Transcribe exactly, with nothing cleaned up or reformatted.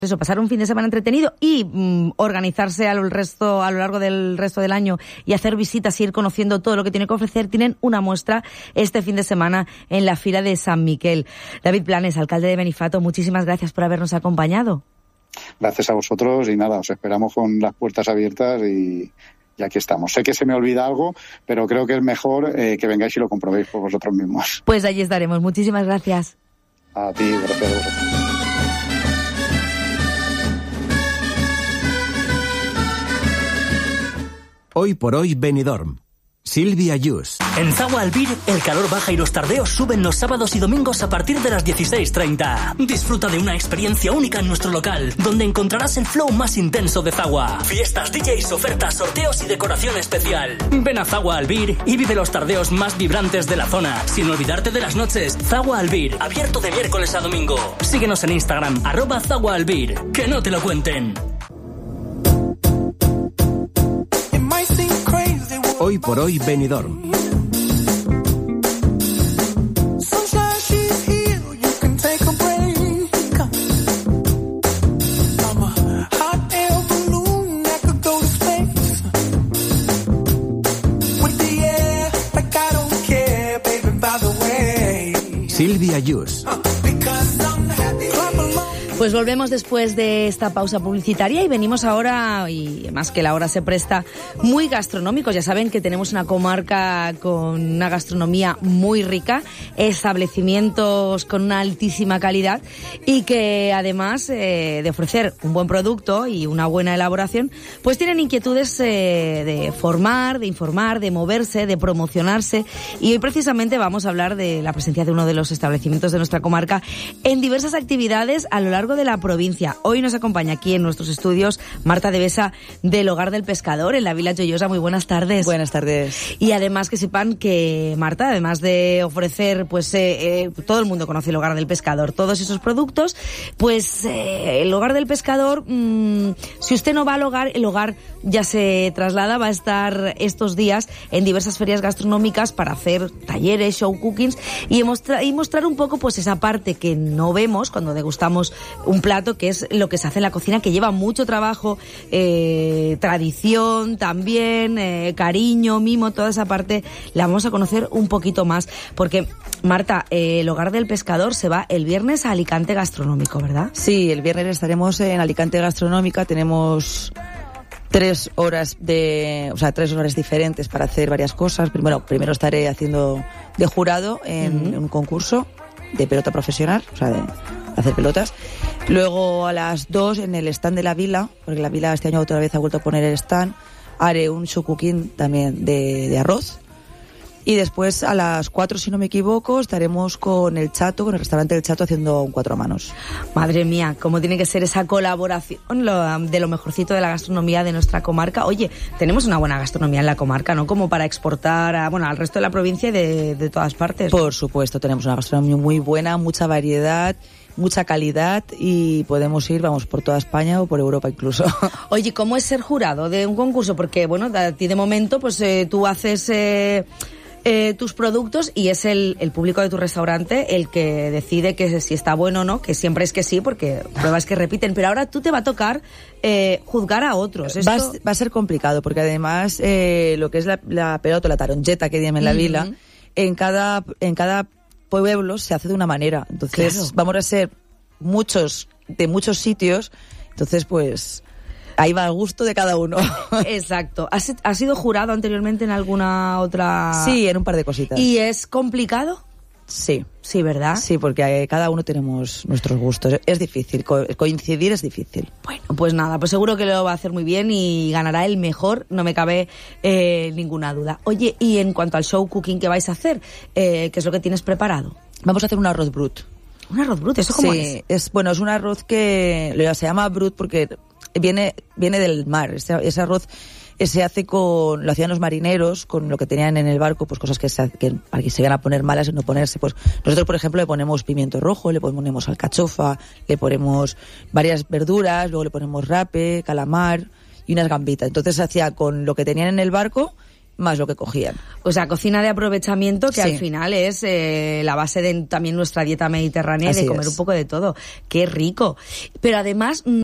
Eso, pasar un fin de semana entretenido y mm, organizarse a lo, el resto, a lo largo del resto del año y hacer visitas y ir conociendo todo lo que tiene que ofrecer, tienen una muestra este fin de semana en la Fira de San Miquel. David Planes, alcalde de Benifato, muchísimas gracias por habernos acompañado. Gracias a vosotros y nada, os esperamos con las puertas abiertas y, y aquí estamos. Sé que se me olvida algo, pero creo que es mejor eh, que vengáis y lo comprobéis por vosotros mismos. Pues allí estaremos. Muchísimas gracias. A ti, gracias a vosotros. Hoy por hoy Benidorm. Silvia Yus. En Zagua Albir, el calor baja y los tardeos suben los sábados y domingos a partir de las dieciséis treinta. Disfruta de una experiencia única en nuestro local, donde encontrarás el flow más intenso de Zagua. Fiestas, D Js, ofertas, sorteos y decoración especial. Ven a Zagua Albir y vive los tardeos más vibrantes de la zona, sin olvidarte de las noches. Zagua Albir, abierto de miércoles a domingo. Síguenos en Instagram, arroba Zagua Albir. Que no te lo cuenten. Hoy por hoy Benidorm. Silvia Yus. Pues volvemos después de esta pausa publicitaria y venimos ahora, y más que la hora se presta, muy gastronómicos. Ya saben que tenemos una comarca con una gastronomía muy rica, establecimientos con una altísima calidad y que además eh, de ofrecer un buen producto y una buena elaboración, pues tienen inquietudes eh, de formar, de informar, de moverse, de promocionarse. Y hoy precisamente vamos a hablar de la presencia de uno de los establecimientos de nuestra comarca en diversas actividades a lo largo de la provincia. Hoy nos acompaña aquí en nuestros estudios Marta de Besa del Hogar del Pescador en la Vila Joyosa. Muy buenas tardes. Buenas tardes. Y además que sepan que Marta, además de ofrecer, pues eh, eh, todo el mundo conoce el Hogar del Pescador, todos esos productos, pues eh, el Hogar del Pescador, mmm, si usted no va al hogar, el hogar ya se traslada, va a estar estos días en diversas ferias gastronómicas para hacer talleres, show cookings y mostrar, y mostrar un poco pues esa parte que no vemos cuando degustamos un plato, que es lo que se hace en la cocina, que lleva mucho trabajo, eh, tradición también, eh, cariño, mimo, toda esa parte la vamos a conocer un poquito más, porque Marta, eh, el Hogar del Pescador se va el viernes a Alicante Gastronómico, ¿verdad? Sí, el viernes estaremos en Alicante Gastronómica, tenemos tres horas de, o sea, tres horas diferentes para hacer varias cosas. Bueno, primero estaré haciendo de jurado en, uh-huh. en un concurso de pelota profesional, o sea, de hacer pelotas. Luego a las dos en el stand de la Vila, porque la Vila este año otra vez ha vuelto a poner el stand, haré un show cooking también de, de arroz. Y después a las cuatro, si no me equivoco, estaremos con el Chato, con el restaurante del Chato, haciendo un cuatro a manos. Madre mía, cómo tiene que ser esa colaboración lo, de lo mejorcito de la gastronomía de nuestra comarca. Oye, tenemos una buena gastronomía en la comarca, ¿no? Como para exportar a, bueno, al resto de la provincia y de, de todas partes. Por supuesto, tenemos una gastronomía muy buena, mucha variedad, mucha calidad y podemos ir, vamos, por toda España o por Europa incluso. Oye, ¿cómo es ser jurado de un concurso? Porque, bueno, a ti de momento, pues eh, tú haces eh, eh, tus productos y es el, el público de tu restaurante el que decide que si está bueno o no, que siempre es que sí, porque pruebas que repiten. Pero ahora tú te va a tocar eh, juzgar a otros. ¿Esto? Va, a, va a ser complicado, porque además eh, lo que es la, la pelota, la taronjeta que dicen en la uh-huh. Vila, en cada, en cada pueblo se hace de una manera. Entonces claro. Vamos a ser muchos, de muchos sitios, entonces pues ahí va al gusto de cada uno. Exacto. ¿Has, has sido jurado anteriormente en alguna otra...? Sí, en un par de cositas. ¿Y es complicado? Sí. Sí, ¿verdad? Sí, porque cada uno tenemos nuestros gustos. Es difícil, co- coincidir es difícil. Bueno, pues nada, pues seguro que lo va a hacer muy bien y ganará el mejor, no me cabe eh, ninguna duda. Oye, y en cuanto al show cooking que vais a hacer, eh, ¿qué es lo que tienes preparado? Vamos a hacer un arroz brut. ¿Un arroz brut? ¿Eso cómo sí, es? es? Bueno, es un arroz que se llama brut porque viene viene del mar. Ese, ese arroz se hace con, lo hacían los marineros, con lo que tenían en el barco, pues cosas que se, que, para que se iban a poner malas y no ponerse. Pues nosotros, por ejemplo, le ponemos pimiento rojo, le ponemos alcachofa, le ponemos varias verduras, luego le ponemos rape, calamar y unas gambitas. Entonces se hacía con lo que tenían en el barco, más lo que cogían. O sea, cocina de aprovechamiento que Sí. al final es eh, la base de también nuestra dieta mediterránea y Así de comer es. un poco de todo. ¡Qué rico! Pero además